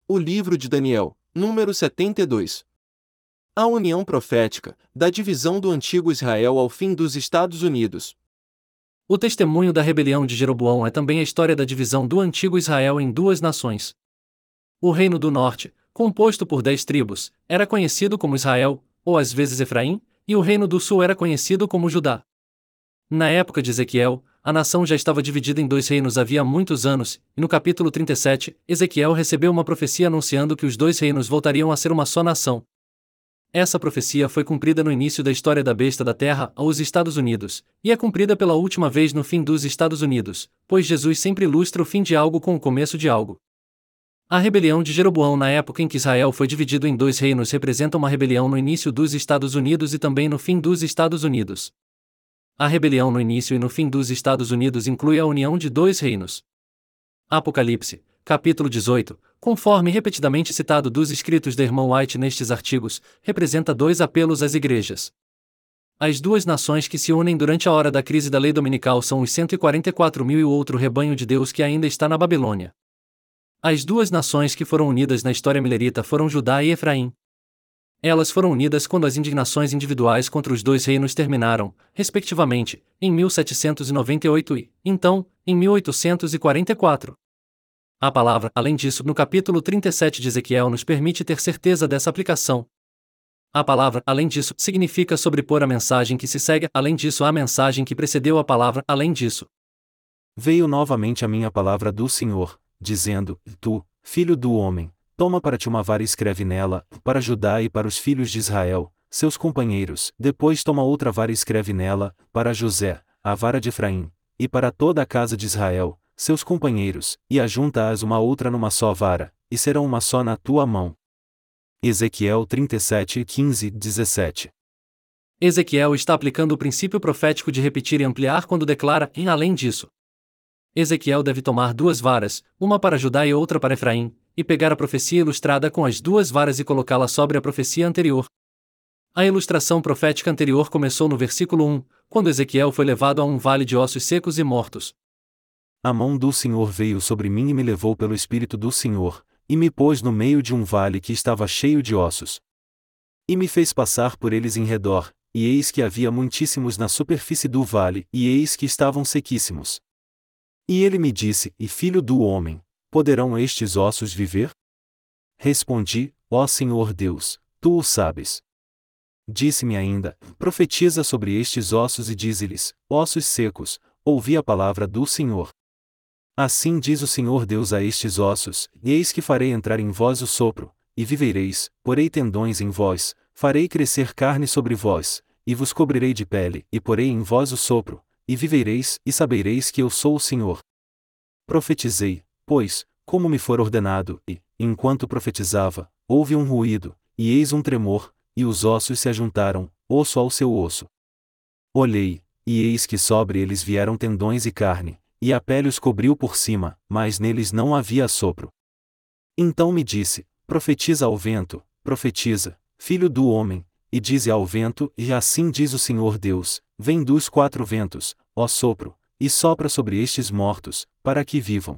O livro de Daniel, número 72. A união profética, da divisão do antigo Israel ao fim dos Estados Unidos. O testemunho da rebelião de Jeroboão é também a história da divisão do antigo Israel em duas nações. O reino do norte, composto por 10 tribos, era conhecido como Israel, ou às vezes Efraim, e o reino do sul era conhecido como Judá. Na época de Ezequiel, a nação já estava dividida em 2 reinos havia muitos anos, e no capítulo 37, Ezequiel recebeu uma profecia anunciando que os 2 reinos voltariam a ser uma só nação. Essa profecia foi cumprida no início da história da besta da terra aos Estados Unidos, e é cumprida pela última vez no fim dos Estados Unidos, pois Jesus sempre ilustra o fim de algo com o começo de algo. A rebelião de Jeroboão na época em que Israel foi dividido em 2 reinos representa uma rebelião no início dos Estados Unidos e também no fim dos Estados Unidos. A rebelião no início e no fim dos Estados Unidos inclui a união de 2 reinos. Apocalipse, capítulo 18, conforme repetidamente citado dos escritos da irmã White nestes artigos, representa 2 apelos às igrejas. As 2 nações que se unem durante a hora da crise da lei dominical são os 144.000 e o outro rebanho de Deus que ainda está na Babilônia. As 2 nações que foram unidas na história milerita foram Judá e Efraim. Elas foram unidas quando as indignações individuais contra os 2 reinos terminaram, respectivamente, em 1798 e, então, em 1844. A palavra, além disso, no capítulo 37 de Ezequiel nos permite ter certeza dessa aplicação. A palavra, além disso, significa sobrepor a mensagem que se segue, além disso, a mensagem que precedeu a palavra, além disso. Veio novamente a minha palavra do Senhor, dizendo: Tu, filho do homem, toma para ti uma vara e escreve nela, para Judá e para os filhos de Israel, seus companheiros. Depois toma outra vara e escreve nela, para José, a vara de Efraim, e para toda a casa de Israel, seus companheiros, e ajunta-as uma outra numa só vara, e serão uma só na tua mão. Ezequiel 37, 15, 17. Ezequiel está aplicando o princípio profético de repetir e ampliar quando declara, em além disso. Ezequiel deve tomar 2 varas, uma para Judá e outra para Efraim, e pegar a profecia ilustrada com as 2 varas e colocá-la sobre a profecia anterior. A ilustração profética anterior começou no versículo 1, quando Ezequiel foi levado a um vale de ossos secos e mortos. A mão do Senhor veio sobre mim e me levou pelo Espírito do Senhor, e me pôs no meio de um vale que estava cheio de ossos. E me fez passar por eles em redor, e eis que havia muitíssimos na superfície do vale, e eis que estavam sequíssimos. E ele me disse: E filho do homem, poderão estes ossos viver? Respondi: Ó Senhor Deus, tu o sabes. Disse-me ainda: Profetiza sobre estes ossos e dize-lhes: Ossos secos, ouvi a palavra do Senhor. Assim diz o Senhor Deus a estes ossos: Eis que farei entrar em vós o sopro, e vivereis, porei tendões em vós, farei crescer carne sobre vós, e vos cobrirei de pele, e porei em vós o sopro, e vivereis, e sabereis que eu sou o Senhor. Profetizei, pois, como me for ordenado, e, enquanto profetizava, houve um ruído, e eis um tremor, e os ossos se ajuntaram, osso ao seu osso. Olhei, e eis que sobre eles vieram tendões e carne, e a pele os cobriu por cima, mas neles não havia sopro. Então me disse: Profetiza ao vento, profetiza, filho do homem, e dize ao vento: E assim diz o Senhor Deus: Vem dos 4 ventos, ó sopro, e sopra sobre estes mortos, para que vivam.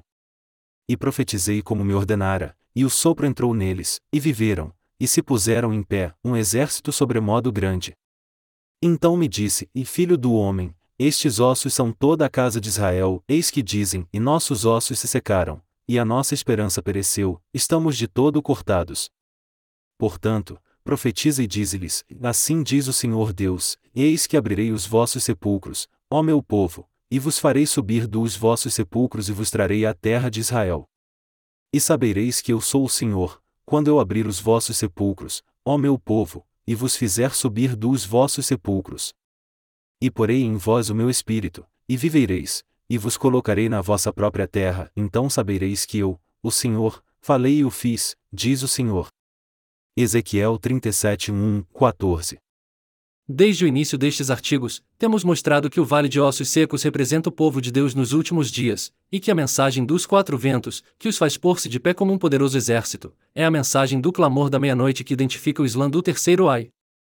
E profetizei como me ordenara, e o sopro entrou neles, e viveram, e se puseram em pé, um exército sobremodo grande. Então me disse: E filho do homem, estes ossos são toda a casa de Israel, eis que dizem: E nossos ossos se secaram, e a nossa esperança pereceu, estamos de todo cortados. Portanto, profetiza e dize-lhes: Assim diz o Senhor Deus: Eis que abrirei os vossos sepulcros, ó meu povo, e vos farei subir dos vossos sepulcros e vos trarei à terra de Israel. E sabereis que eu sou o Senhor, quando eu abrir os vossos sepulcros, ó meu povo, e vos fizer subir dos vossos sepulcros. E porei em vós o meu espírito, e vivereis, e vos colocarei na vossa própria terra, então sabereis que eu, o Senhor, falei e o fiz, diz o Senhor. Ezequiel 37, 1, 14. Desde o início destes artigos, temos mostrado que o Vale de Ossos Secos representa o povo de Deus nos últimos dias, e que a mensagem dos 4 ventos, que os faz pôr-se de pé como um poderoso exército, é a mensagem do clamor da meia-noite que identifica o Islã do terceiro ai.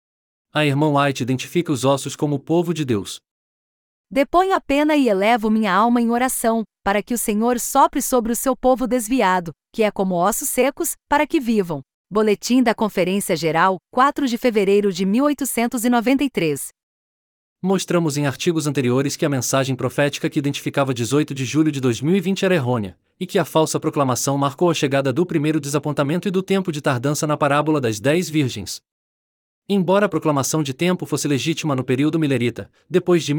A irmã White identifica os ossos como o povo de Deus. Deponho a pena e elevo minha alma em oração, para que o Senhor sopre sobre o seu povo desviado, que é como ossos secos, para que vivam. Boletim da Conferência Geral, 4 de fevereiro de 1893. Mostramos em artigos anteriores que a mensagem profética que identificava 18 de julho de 2020 era errônea, e que a falsa proclamação marcou a chegada do primeiro desapontamento e do tempo de tardança na parábola das 10 virgens. Embora a proclamação de tempo fosse legítima no período milerita, depois de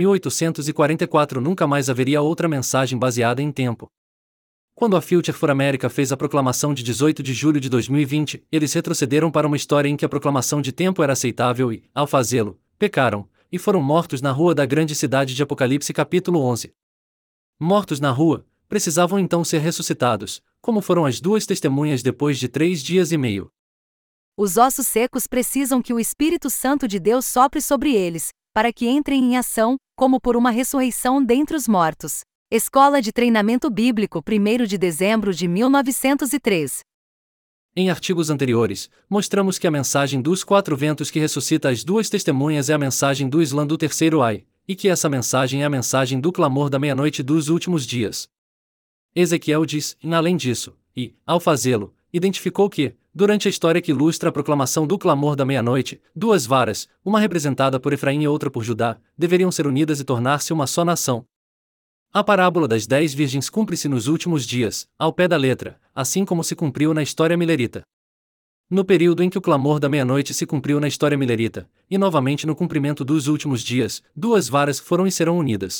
1844 nunca mais haveria outra mensagem baseada em tempo. Quando a Future for America fez a proclamação de 18 de julho de 2020, eles retrocederam para uma história em que a proclamação de tempo era aceitável e, ao fazê-lo, pecaram, e foram mortos na rua da grande cidade de Apocalipse capítulo 11. Mortos na rua, precisavam então ser ressuscitados, como foram as duas testemunhas depois de 3 dias e meio. Os ossos secos precisam que o Espírito Santo de Deus sopre sobre eles, para que entrem em ação, como por uma ressurreição dentre os mortos. Escola de Treinamento Bíblico, 1º de dezembro de 1903. Em artigos anteriores, mostramos que a mensagem dos 4 ventos que ressuscita as duas testemunhas é a mensagem do Islã do terceiro ai, e que essa mensagem é a mensagem do clamor da meia-noite dos últimos dias. Ezequiel diz, além disso, e, ao fazê-lo, identificou que, durante a história que ilustra a proclamação do clamor da meia-noite, 2 varas, uma representada por Efraim e outra por Judá, deveriam ser unidas e tornar-se uma só nação. A parábola das 10 virgens cumpre-se nos últimos dias, ao pé da letra, assim como se cumpriu na história milerita. No período em que o clamor da meia-noite se cumpriu na história milerita, e novamente no cumprimento dos últimos dias, 2 varas foram e serão unidas.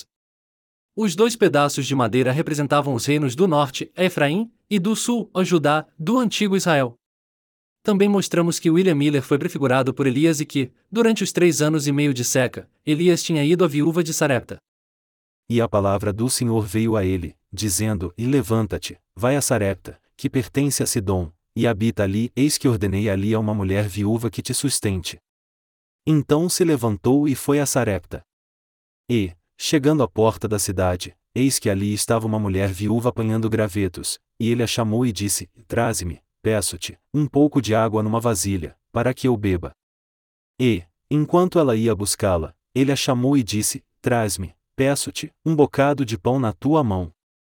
Os 2 pedaços de madeira representavam os reinos do norte, a Efraim, e do sul, a Judá, do antigo Israel. Também mostramos que William Miller foi prefigurado por Elias e que, durante os 3 anos e meio de seca, Elias tinha ido à viúva de Sarepta. E a palavra do Senhor veio a ele, dizendo: E levanta-te, vai a Sarepta, que pertence a Sidom, e habita ali, eis que ordenei ali a uma mulher viúva que te sustente. Então se levantou e foi a Sarepta. E, chegando à porta da cidade, eis que ali estava uma mulher viúva apanhando gravetos, e ele a chamou e disse: Traze-me, peço-te, um pouco de água numa vasilha, para que eu beba. E, enquanto ela ia buscá-la, ele a chamou e disse: Traz-me, peço-te, um bocado de pão na tua mão.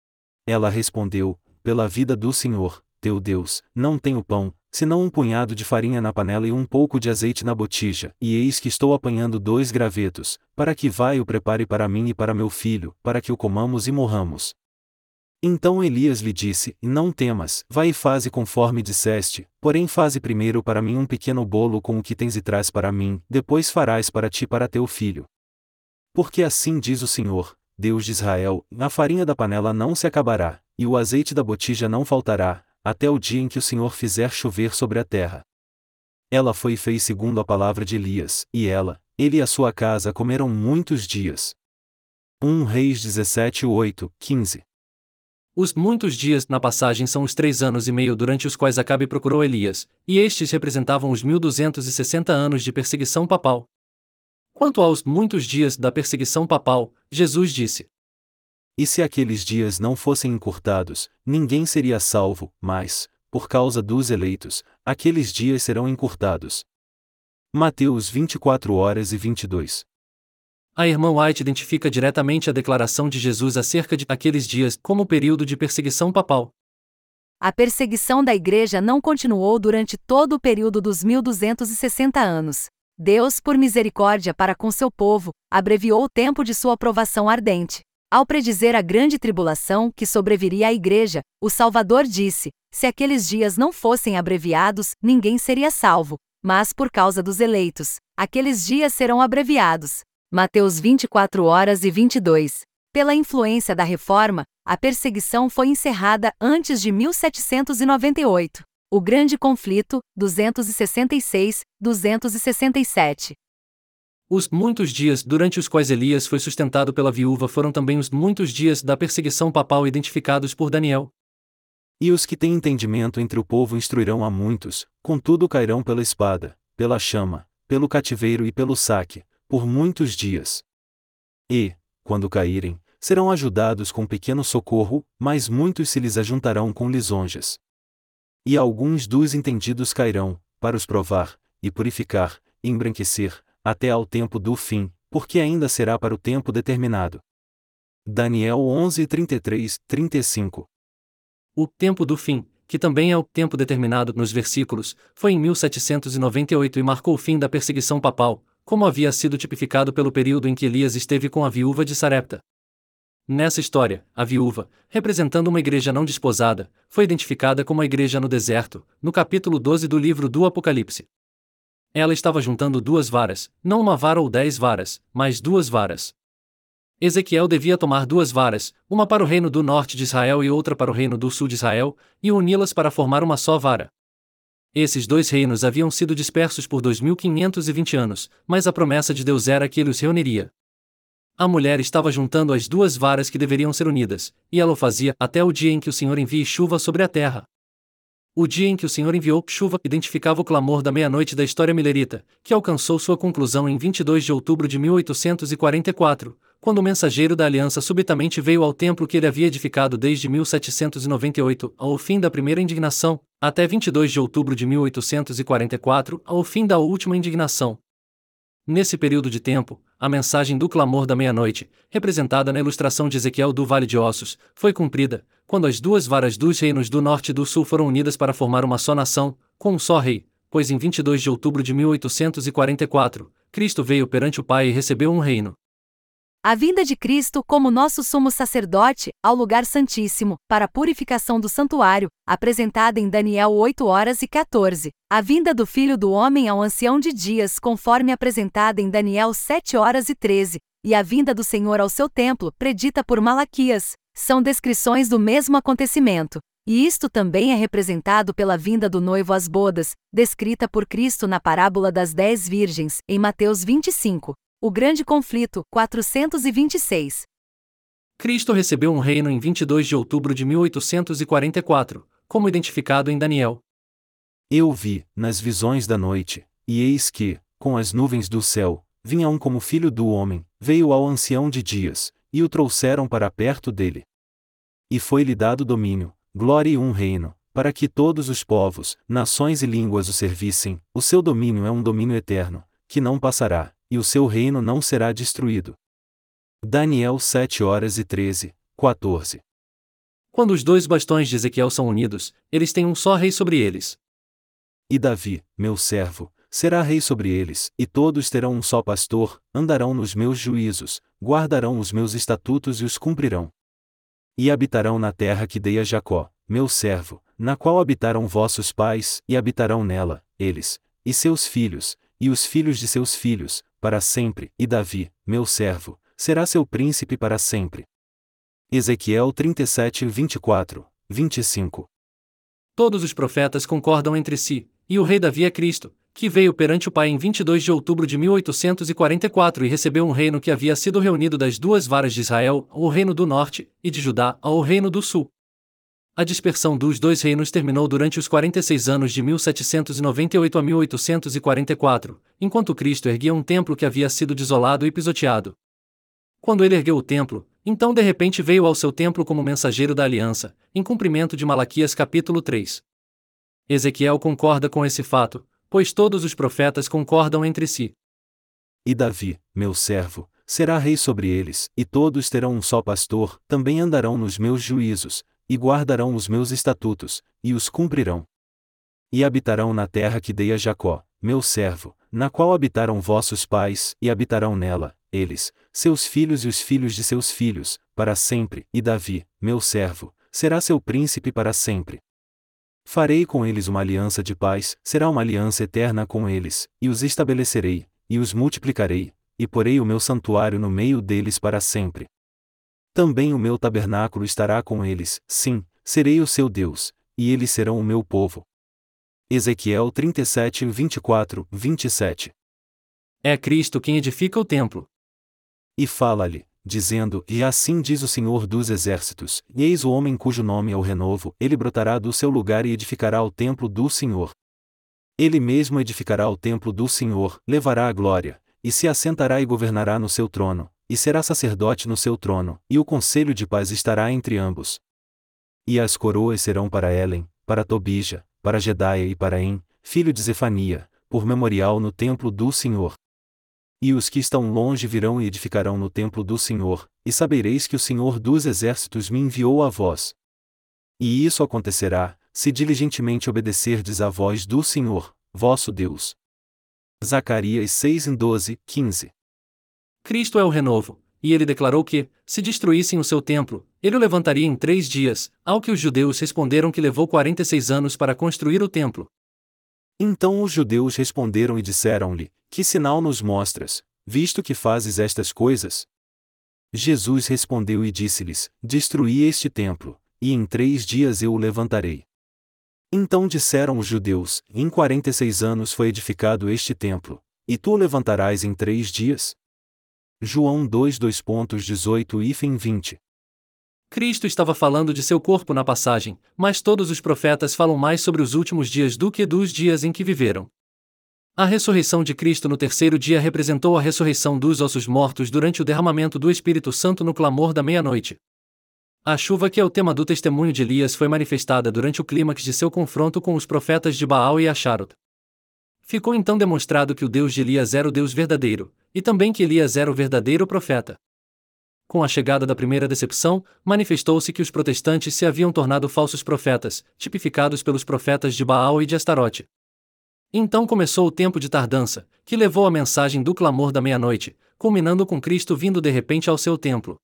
Ela respondeu: Pela vida do Senhor, teu Deus, não tenho pão, senão um punhado de farinha na panela e um pouco de azeite na botija, e eis que estou apanhando 2 gravetos, para que vá e o prepare para mim e para meu filho, para que o comamos e morramos. Então Elias lhe disse: Não temas, vai e faze conforme disseste, porém faze primeiro para mim um pequeno bolo com o que tens e traz para mim, depois farás para ti e para teu filho. Porque assim diz o Senhor, Deus de Israel: a farinha da panela não se acabará, e o azeite da botija não faltará, até o dia em que o Senhor fizer chover sobre a terra. Ela foi e fez segundo a palavra de Elias, e ele e a sua casa comeram muitos dias. 1 Reis 17, 8, 15. Os muitos dias na passagem são os 3 anos e meio durante os quais Acabe procurou Elias, e estes representavam os 1260 anos de perseguição papal. Quanto aos muitos dias da perseguição papal, Jesus disse: E se aqueles dias não fossem encurtados, ninguém seria salvo, mas, por causa dos eleitos, aqueles dias serão encurtados. Mateus 24h22. A irmã White identifica diretamente a declaração de Jesus acerca de aqueles dias como período de perseguição papal. A perseguição da Igreja não continuou durante todo o período dos 1260 anos. Deus, por misericórdia para com seu povo, abreviou o tempo de sua aprovação ardente. Ao predizer a grande tribulação que sobreviria à Igreja, o Salvador disse: se aqueles dias não fossem abreviados, ninguém seria salvo, mas por causa dos eleitos, aqueles dias serão abreviados. Mateus 24h22. Pela influência da Reforma, a perseguição foi encerrada antes de 1798. O Grande Conflito, 266-267. Os muitos dias durante os quais Elias foi sustentado pela viúva foram também os muitos dias da perseguição papal identificados por Daniel. E os que têm entendimento entre o povo instruirão a muitos, contudo cairão pela espada, pela chama, pelo cativeiro e pelo saque, por muitos dias. E, quando caírem, serão ajudados com pequeno socorro, mas muitos se lhes ajuntarão com lisonjas. E alguns dos entendidos cairão, para os provar, e purificar, e embranquecer, até ao tempo do fim, porque ainda será para o tempo determinado. Daniel 11:33-35. O tempo do fim, que também é o tempo determinado nos versículos, foi em 1798 e marcou o fim da perseguição papal, como havia sido tipificado pelo período em que Elias esteve com a viúva de Sarepta. Nessa história, a viúva, representando uma igreja não desposada, foi identificada como a igreja no deserto, no capítulo 12 do livro do Apocalipse. Ela estava juntando 2 varas, não uma vara ou 10 varas, mas 2 varas. Ezequiel devia tomar 2 varas, uma para o reino do norte de Israel e outra para o reino do sul de Israel, e uni-las para formar uma só vara. Esses 2 reinos haviam sido dispersos por 2520 anos, mas a promessa de Deus era que ele os reuniria. A mulher estava juntando as 2 varas que deveriam ser unidas, e ela o fazia até o dia em que o Senhor envie chuva sobre a terra. O dia em que o Senhor enviou chuva identificava o clamor da meia-noite da história milerita, que alcançou sua conclusão em 22 de outubro de 1844, quando o mensageiro da aliança subitamente veio ao templo que ele havia edificado desde 1798, ao fim da primeira indignação, até 22 de outubro de 1844, ao fim da última indignação. Nesse período de tempo, a mensagem do clamor da meia-noite, representada na ilustração de Ezequiel do Vale de Ossos, foi cumprida, quando as 2 varas dos reinos do norte e do sul foram unidas para formar uma só nação, com um só rei, pois em 22 de outubro de 1844, Cristo veio perante o Pai e recebeu um reino. A vinda de Cristo como nosso sumo sacerdote, ao lugar santíssimo, para a purificação do santuário, apresentada em Daniel 8:14. A vinda do Filho do Homem ao ancião de dias, conforme apresentada em Daniel 7:13. E a vinda do Senhor ao seu templo, predita por Malaquias, são descrições do mesmo acontecimento. E isto também é representado pela vinda do noivo às bodas, descrita por Cristo na parábola das 10 virgens, em Mateus 25. O grande conflito, 426. Cristo recebeu um reino em 22 de outubro de 1844, como identificado em Daniel. Eu vi, nas visões da noite, e eis que, com as nuvens do céu, vinha um como filho do homem, veio ao ancião de dias, e o trouxeram para perto dele. E foi-lhe dado domínio, glória e um reino, para que todos os povos, nações e línguas o servissem. O seu domínio é um domínio eterno, que não passará, e o seu reino não será destruído. Daniel 7:13-14. Quando os 2 bastões de Ezequiel são unidos, eles têm um só rei sobre eles. E Davi, meu servo, será rei sobre eles, e todos terão um só pastor, andarão nos meus juízos, guardarão os meus estatutos e os cumprirão. E habitarão na terra que dei a Jacó, meu servo, na qual habitaram vossos pais, e habitarão nela, eles, e seus filhos, e os filhos de seus filhos, para sempre, e Davi, meu servo, será seu príncipe para sempre. Ezequiel 37:24-25. Todos os profetas concordam entre si, e o rei Davi é Cristo, que veio perante o Pai em 22 de outubro de 1844 e recebeu um reino que havia sido reunido das 2 varas de Israel, o reino do norte, e de Judá, ao reino do sul. A dispersão dos 2 reinos terminou durante os 46 anos de 1798 a 1844, enquanto Cristo erguia um templo que havia sido desolado e pisoteado. Quando ele ergueu o templo, então de repente veio ao seu templo como mensageiro da aliança, em cumprimento de Malaquias capítulo 3. Ezequiel concorda com esse fato, pois todos os profetas concordam entre si. E Davi, meu servo, será rei sobre eles, e todos terão um só pastor, também andarão nos meus juízos, e guardarão os meus estatutos, e os cumprirão. E habitarão na terra que dei a Jacó, meu servo, na qual habitaram vossos pais, e habitarão nela, eles, seus filhos e os filhos de seus filhos, para sempre, e Davi, meu servo, será seu príncipe para sempre. Farei com eles uma aliança de paz, será uma aliança eterna com eles, e os estabelecerei, e os multiplicarei, e porei o meu santuário no meio deles para sempre. Também o meu tabernáculo estará com eles, sim, serei o seu Deus, e eles serão o meu povo. Ezequiel 37:24-27. É Cristo quem edifica o templo. E fala-lhe, dizendo: E assim diz o Senhor dos Exércitos, e eis o homem cujo nome é o renovo, ele brotará do seu lugar e edificará o templo do Senhor. Ele mesmo edificará o templo do Senhor, levará a glória, e se assentará e governará no seu trono, e será sacerdote no seu trono, e o conselho de paz estará entre ambos. E as coroas serão para Helen, para Tobija, para Jedaia e para En, filho de Zefania, por memorial no templo do Senhor. E os que estão longe virão e edificarão no templo do Senhor, e sabereis que o Senhor dos exércitos me enviou a vós. E isso acontecerá, se diligentemente obedecerdes à voz do Senhor, vosso Deus. Zacarias 6:12, 15. Cristo é o renovo, e ele declarou que, se destruíssem o seu templo, ele o levantaria em 3 dias, ao que os judeus responderam que levou 46 anos para construir o templo. Então os judeus responderam e disseram-lhe: Que sinal nos mostras, visto que fazes estas coisas? Jesus respondeu e disse-lhes: Destruí este templo, e em 3 dias eu o levantarei. Então disseram os judeus: Em 46 anos foi edificado este templo, e tu o levantarás em 3 dias? João 2:18-20. Cristo estava falando de seu corpo na passagem, mas todos os profetas falam mais sobre os últimos dias do que dos dias em que viveram. A ressurreição de Cristo no 3º dia representou a ressurreição dos ossos mortos durante o derramamento do Espírito Santo no clamor da meia-noite. A chuva que é o tema do testemunho de Elias foi manifestada durante o clímax de seu confronto com os profetas de Baal e Astarot. Ficou então demonstrado que o Deus de Elias era o Deus verdadeiro, e também que Elias era o verdadeiro profeta. Com a chegada da primeira decepção, manifestou-se que os protestantes se haviam tornado falsos profetas, tipificados pelos profetas de Baal e de Astarote. Então começou o tempo de tardança, que levou a mensagem do clamor da meia-noite, culminando com Cristo vindo de repente ao seu templo.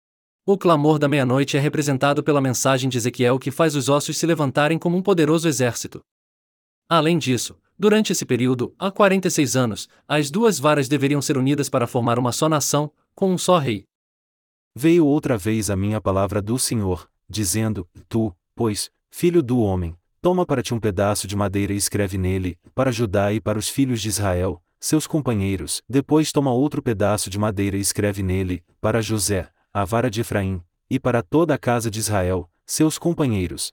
O clamor da meia-noite é representado pela mensagem de Ezequiel que faz os ossos se levantarem como um poderoso exército. Além disso, durante esse período, há 46 anos, as 2 varas deveriam ser unidas para formar uma só nação, com um só rei. Veio outra vez a minha palavra do Senhor, dizendo: Tu, pois, filho do homem, toma para ti um pedaço de madeira e escreve nele, para Judá e para os filhos de Israel, seus companheiros. Depois toma outro pedaço de madeira e escreve nele, para José, a vara de Efraim, e para toda a casa de Israel, seus companheiros.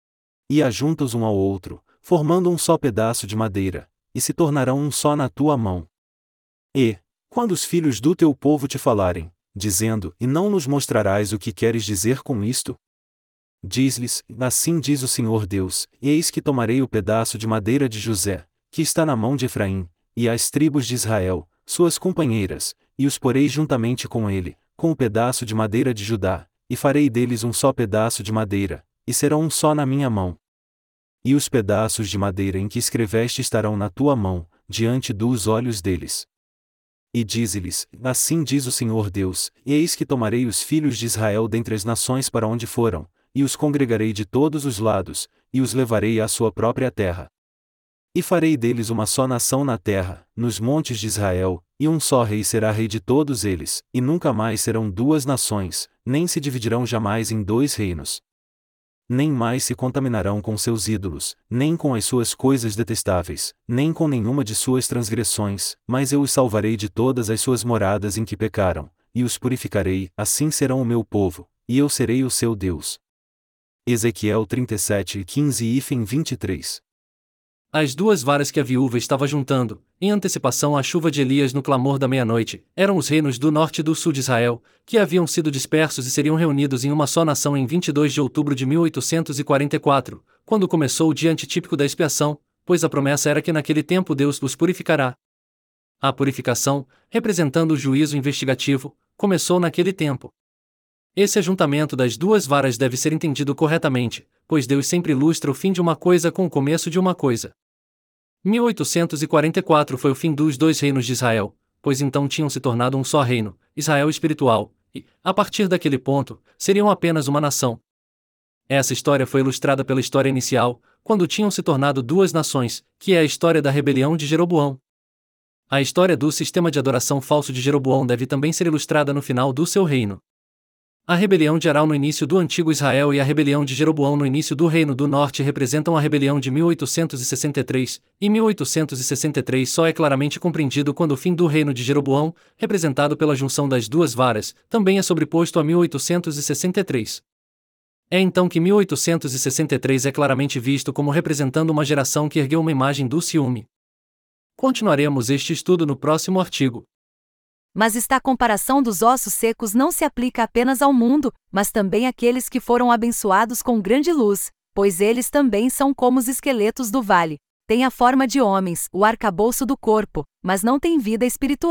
E ajunta-os um ao outro, formando um só pedaço de madeira, e se tornarão um só na tua mão. E, quando os filhos do teu povo te falarem, dizendo: E não nos mostrarás o que queres dizer com isto? Diz-lhes: Assim diz o Senhor Deus: Eis que tomarei o pedaço de madeira de José, que está na mão de Efraim, e as tribos de Israel, suas companheiras, e os porei juntamente com ele, com o pedaço de madeira de Judá, e farei deles um só pedaço de madeira, e serão um só na minha mão. E os pedaços de madeira em que escreveste estarão na tua mão, diante dos olhos deles. E dize-lhes: Assim diz o Senhor Deus: Eis que tomarei os filhos de Israel dentre as nações para onde foram, e os congregarei de todos os lados, e os levarei à sua própria terra. E farei deles uma só nação na terra, nos montes de Israel, e um só rei será rei de todos eles, e nunca mais serão 2 nações, nem se dividirão jamais em 2 reinos. Nem mais se contaminarão com seus ídolos, nem com as suas coisas detestáveis, nem com nenhuma de suas transgressões, mas eu os salvarei de todas as suas moradas em que pecaram, e os purificarei, assim serão o meu povo, e eu serei o seu Deus. Ezequiel 37:15-23. As 2 varas que a viúva estava juntando, em antecipação à chuva de Elias no clamor da meia-noite, eram os reinos do norte e do sul de Israel, que haviam sido dispersos e seriam reunidos em uma só nação em 22 de outubro de 1844, quando começou o dia antitípico da expiação, pois a promessa era que naquele tempo Deus os purificará. A purificação, representando o juízo investigativo, começou naquele tempo. Esse ajuntamento das 2 varas deve ser entendido corretamente, pois Deus sempre ilustra o fim de uma coisa com o começo de uma coisa. 1844 foi o fim dos 2 reinos de Israel, pois então tinham se tornado um só reino, Israel espiritual, e, a partir daquele ponto, seriam apenas uma nação. Essa história foi ilustrada pela história inicial, quando tinham se tornado 2 nações, que é a história da rebelião de Jeroboão. A história do sistema de adoração falso de Jeroboão deve também ser ilustrada no final do seu reino. A rebelião de Aral no início do antigo Israel e a rebelião de Jeroboão no início do Reino do Norte representam a rebelião de 1863, e 1863 só é claramente compreendido quando o fim do reino de Jeroboão, representado pela junção das 2 varas, também é sobreposto a 1863. É então que 1863 é claramente visto como representando uma geração que ergueu uma imagem do ciúme. Continuaremos este estudo no próximo artigo. Mas esta comparação dos ossos secos não se aplica apenas ao mundo, mas também àqueles que foram abençoados com grande luz, pois eles também são como os esqueletos do vale. Têm a forma de homens, o arcabouço do corpo, mas não têm vida espiritual.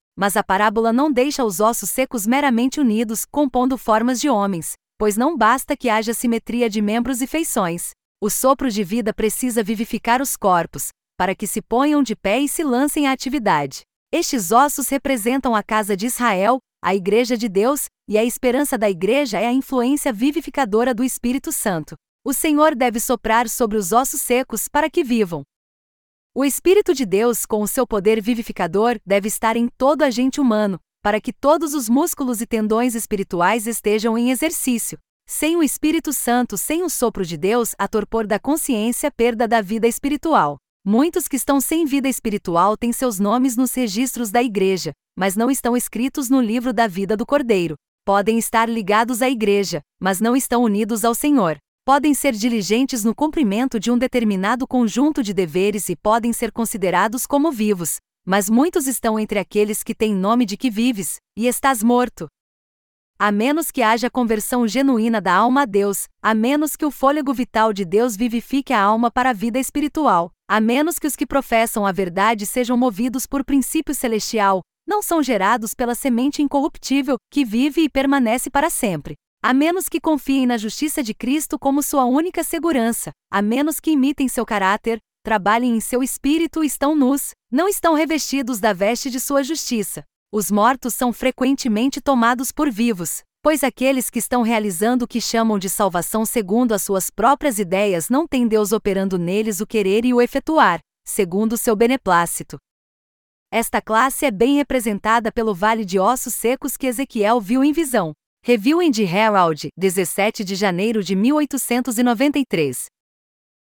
Mas a parábola não deixa os ossos secos meramente unidos, compondo formas de homens, pois não basta que haja simetria de membros e feições. O sopro de vida precisa vivificar os corpos, para que se ponham de pé e se lancem à atividade. Estes ossos representam a casa de Israel, a Igreja de Deus, e a esperança da Igreja é a influência vivificadora do Espírito Santo. O Senhor deve soprar sobre os ossos secos para que vivam. O Espírito de Deus, com o seu poder vivificador, deve estar em todo agente humano, para que todos os músculos e tendões espirituais estejam em exercício. Sem o Espírito Santo, sem o sopro de Deus, há torpor da consciência, perda da vida espiritual. Muitos que estão sem vida espiritual têm seus nomes nos registros da Igreja, mas não estão escritos no livro da vida do Cordeiro. Podem estar ligados à Igreja, mas não estão unidos ao Senhor. Podem ser diligentes no cumprimento de um determinado conjunto de deveres e podem ser considerados como vivos, mas muitos estão entre aqueles que têm nome de que vives, e estás morto. A menos que haja conversão genuína da alma a Deus, a menos que o fôlego vital de Deus vivifique a alma para a vida espiritual, a menos que os que professam a verdade sejam movidos por princípio celestial, não são gerados pela semente incorruptível, que vive e permanece para sempre. A menos que confiem na justiça de Cristo como sua única segurança, a menos que imitem seu caráter, trabalhem em seu espírito e estão nus, não estão revestidos da veste de sua justiça. Os mortos são frequentemente tomados por vivos, pois aqueles que estão realizando o que chamam de salvação segundo as suas próprias ideias não têm Deus operando neles o querer e o efetuar, segundo o seu beneplácito. Esta classe é bem representada pelo vale de ossos secos que Ezequiel viu em visão. Review in the Herald, 17 de janeiro de 1893.